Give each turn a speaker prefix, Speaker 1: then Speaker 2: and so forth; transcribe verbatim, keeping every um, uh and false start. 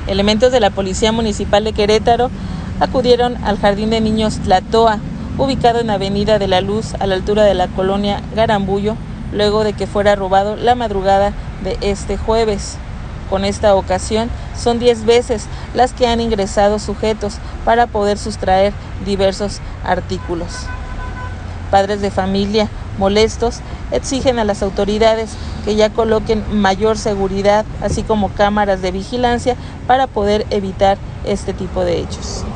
Speaker 1: Elementos de la Policía Municipal de Querétaro acudieron al Jardín de Niños Tlatoa, ubicado en Avenida de la Luz, a la altura de la colonia Garambullo, luego de que fuera robado la madrugada de este jueves. Con esta ocasión, son diez veces las que han ingresado sujetos para poder sustraer diversos artículos. Padres de familia molestos exigen a las autoridades que ya coloquen mayor seguridad, así como cámaras de vigilancia para poder evitar este tipo de hechos.